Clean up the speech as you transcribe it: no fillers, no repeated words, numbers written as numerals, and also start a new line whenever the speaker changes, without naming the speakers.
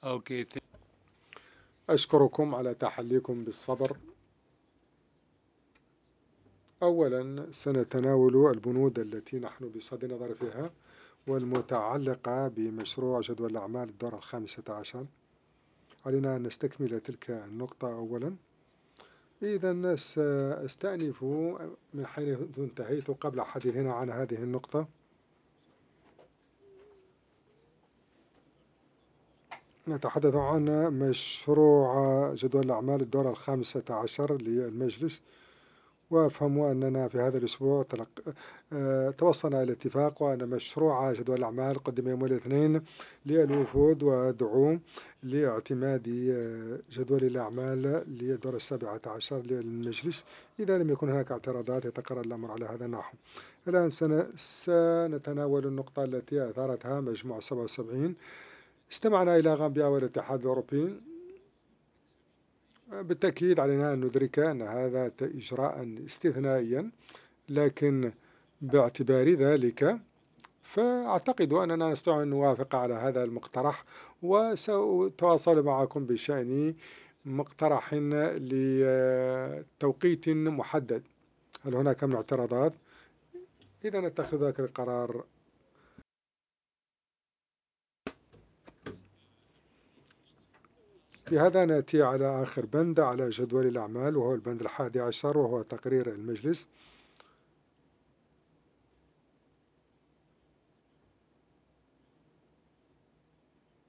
Okay,
أشكركم على تحليكم بالصبر. أولا سنتناول البنود التي نحن بصدد نظر فيها والمتعلقة بمشروع جدول الأعمال الدورة الخامسة عشر. علينا أن نستكمل تلك النقطة أولا. إذا سأستأنف من حيث انتهيت قبل حديثنا عن هذه النقطة. نتحدث عن مشروع جدول الأعمال الدورة الخامسة عشر للمجلس، وافهموا أننا في هذا الأسبوع توصلنا إلى اتفاق، وأن مشروع جدول الأعمال قدم يوم الاثنين للوفود ودعوم لاعتماد جدول الأعمال للدورة السابعة عشر للمجلس. إذا لم يكن هناك اعتراضات يتقرر الأمر على هذا النحو. الآن سنتناول النقطة التي أثارتها مجموعة 77. استمعنا إلى غامبيا والاتحاد الأوروبي. بالتأكيد علينا أن ندرك أن هذا إجراء استثنائيا، لكن باعتبار ذلك فأعتقد أننا نستطيع أن نوافق على هذا المقترح، وسأتواصل معكم بشأن مقترح لتوقيت محدد. هل هناك من اعتراضات؟ إذا نتخذ ذلك القرار. بهذا نأتي على آخر بند على جدول الأعمال، وهو البند 11، وهو تقرير المجلس.